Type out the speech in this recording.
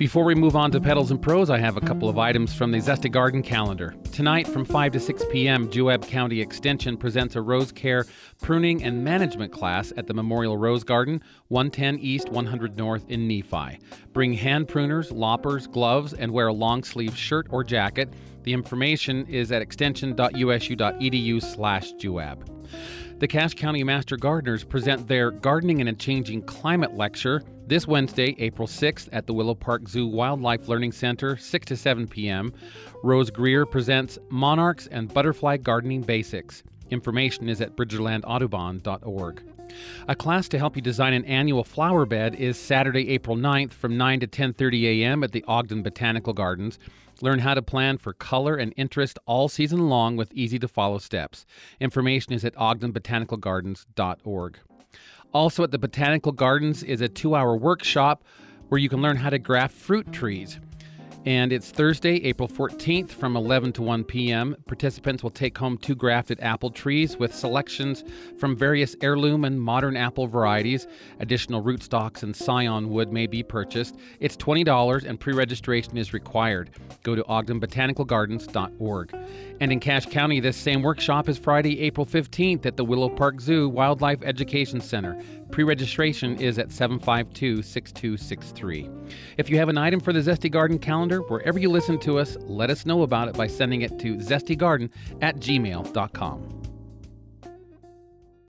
Before we move on to Petals and Pros, I have a couple of items from the Zesty Garden calendar. Tonight from 5 to 6 p.m., Juab County Extension presents a rose care, pruning, and management class at the Memorial Rose Garden, 110 East, 100 North in Nephi. Bring hand pruners, loppers, gloves, and wear a long-sleeve shirt or jacket. The information is at extension.usu.edu/Juab. The Cache County Master Gardeners present their Gardening in a Changing Climate lecture this Wednesday, April 6th at the Willow Park Zoo Wildlife Learning Center, 6 to 7 p.m. Rose Greer presents Monarchs and Butterfly Gardening Basics. Information is at bridgerlandaudubon.org. A class to help you design an annual flower bed is Saturday, April 9th from 9 to 10:30 a.m. at the Ogden Botanical Gardens. Learn how to plan for color and interest all season long with easy-to-follow steps. Information is at ogdenbotanicalgardens.org. Also at the Botanical Gardens is a 2-hour workshop where you can learn how to graft fruit trees. And it's Thursday, April 14th from 11 to 1 p.m. Participants will take home 2 grafted apple trees with selections from various heirloom and modern apple varieties. Additional rootstocks and scion wood may be purchased. It's $20 and pre-registration is required. Go to ogdenbotanicalgardens.org. And in Cache County, this same workshop is Friday, April 15th at the Willow Park Zoo Wildlife Education Center. Pre-registration is at 752-6263. If you have an item for the Zesty Garden calendar, wherever you listen to us, let us know about it by sending it to zestygarden@gmail.com.